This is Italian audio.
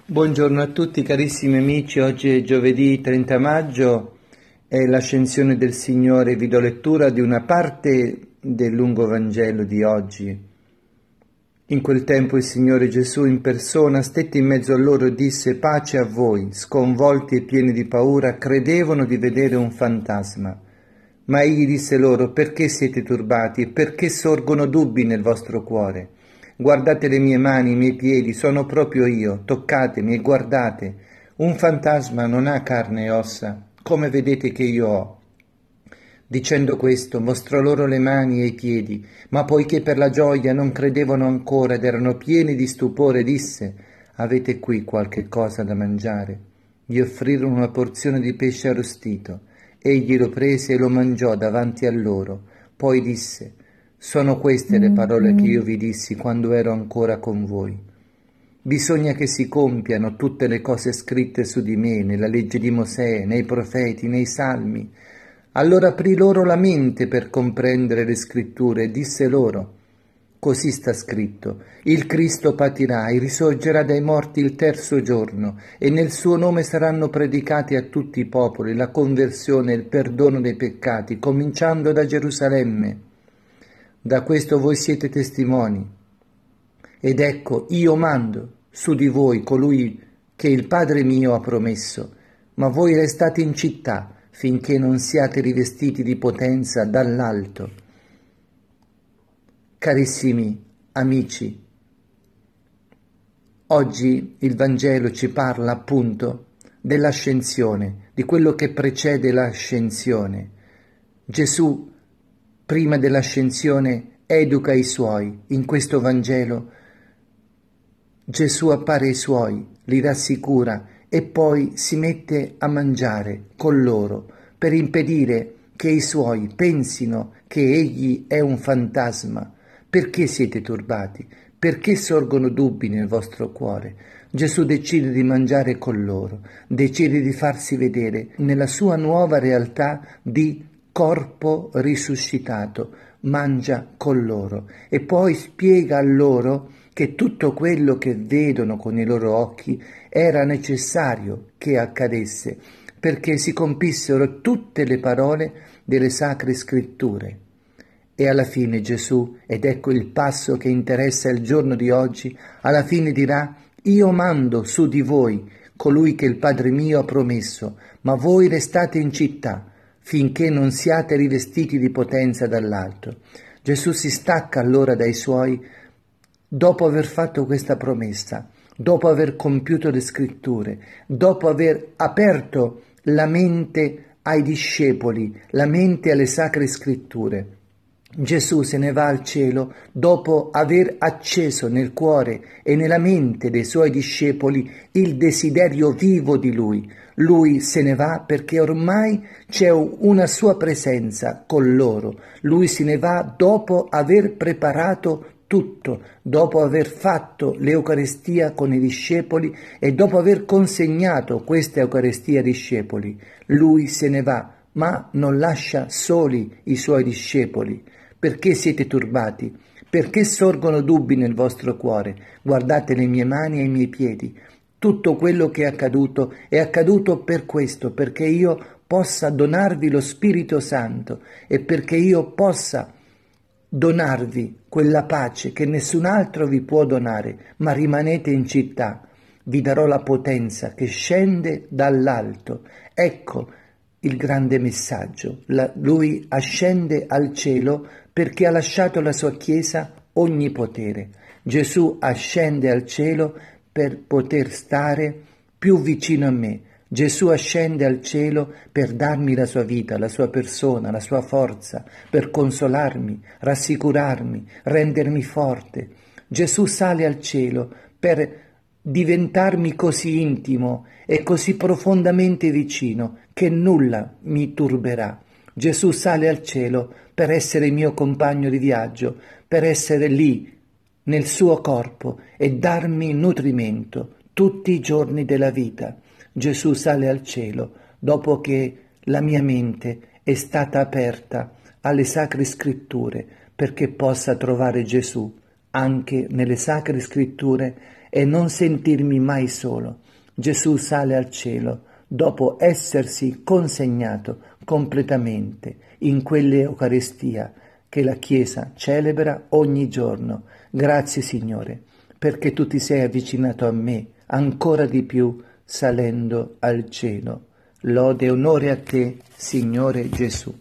Buongiorno a tutti carissimi amici, oggi è giovedì 30 maggio, è l'ascensione del Signore. Vi do lettura di una parte del lungo Vangelo di oggi. In quel tempo il Signore Gesù in persona stette in mezzo a loro e disse: pace a voi. Sconvolti e pieni di paura credevano di vedere un fantasma. Ma egli disse loro: perché siete turbati e perché sorgono dubbi nel vostro cuore? Guardate le mie mani, i miei piedi, sono proprio io, toccatemi e guardate. Un fantasma non ha carne e ossa, come vedete che io ho. Dicendo questo, mostrò loro le mani e i piedi, ma poiché per la gioia non credevano ancora ed erano pieni di stupore, disse: avete qui qualche cosa da mangiare? Gli offrirono una porzione di pesce arrostito. Egli lo prese e lo mangiò davanti a loro. Poi disse: sono queste le parole che io vi dissi quando ero ancora con voi. Bisogna che si compiano tutte le cose scritte su di me nella legge di Mosè, nei profeti, nei salmi. Allora aprì loro la mente per comprendere le scritture e disse loro: così sta scritto: il Cristo patirà e risorgerà dai morti il terzo giorno, e nel suo nome saranno predicati a tutti i popoli la conversione e il perdono dei peccati, cominciando da Gerusalemme. Da questo voi siete testimoni. Ed ecco, io mando su di voi colui che il Padre mio ha promesso, ma voi restate in città finché non siate rivestiti di potenza dall'alto. Carissimi amici, oggi il Vangelo ci parla appunto dell'ascensione, di quello che precede l'ascensione. Gesù, prima dell'ascensione, educa i suoi. In questo Vangelo Gesù appare ai suoi, li rassicura e poi si mette a mangiare con loro per impedire che i suoi pensino che egli è un fantasma. Perché siete turbati? Perché sorgono dubbi nel vostro cuore? Gesù decide di mangiare con loro, decide di farsi vedere nella sua nuova realtà di corpo risuscitato, mangia con loro e poi spiega a loro che tutto quello che vedono con i loro occhi era necessario che accadesse perché si compissero tutte le parole delle sacre scritture. E alla fine Gesù, ed ecco il passo che interessa il giorno di oggi, alla fine dirà: io mando su di voi colui che il Padre mio ha promesso, ma voi restate in città finché non siate rivestiti di potenza dall'alto. Gesù si stacca allora dai suoi dopo aver fatto questa promessa, dopo aver compiuto le scritture, dopo aver aperto la mente ai discepoli, la mente alle sacre scritture. Gesù se ne va al cielo dopo aver acceso nel cuore e nella mente dei suoi discepoli il desiderio vivo di Lui. Lui se ne va perché ormai c'è una sua presenza con loro. Lui se ne va dopo aver preparato tutto, dopo aver fatto l'Eucaristia con i discepoli e dopo aver consegnato questa Eucaristia ai discepoli. Lui se ne va, ma non lascia soli i suoi discepoli. Perché siete turbati? Perché sorgono dubbi nel vostro cuore? Guardate le mie mani e i miei piedi. Tutto quello che è accaduto per questo, perché io possa donarvi lo Spirito Santo e perché io possa donarvi quella pace che nessun altro vi può donare, ma rimanete in città. Vi darò la potenza che scende dall'alto. Ecco il grande messaggio. Lui ascende al cielo perché ha lasciato alla sua Chiesa ogni potere. Gesù ascende al cielo per poter stare più vicino a me. Gesù ascende al cielo per darmi la sua vita, la sua persona, la sua forza, per consolarmi, rassicurarmi, rendermi forte. Gesù sale al cielo per diventarmi così intimo e così profondamente vicino che nulla mi turberà. Gesù sale al cielo per essere mio compagno di viaggio, per essere lì nel suo corpo e darmi nutrimento tutti i giorni della vita. Gesù sale al cielo dopo che la mia mente è stata aperta alle sacre scritture perché possa trovare Gesù anche nelle sacre scritture e non sentirmi mai solo. Gesù sale al cielo dopo essersi consegnato completamente in quell'Eucaristia che la Chiesa celebra ogni giorno. Grazie Signore, perché tu ti sei avvicinato a me ancora di più salendo al cielo. Lode e onore a te, Signore Gesù.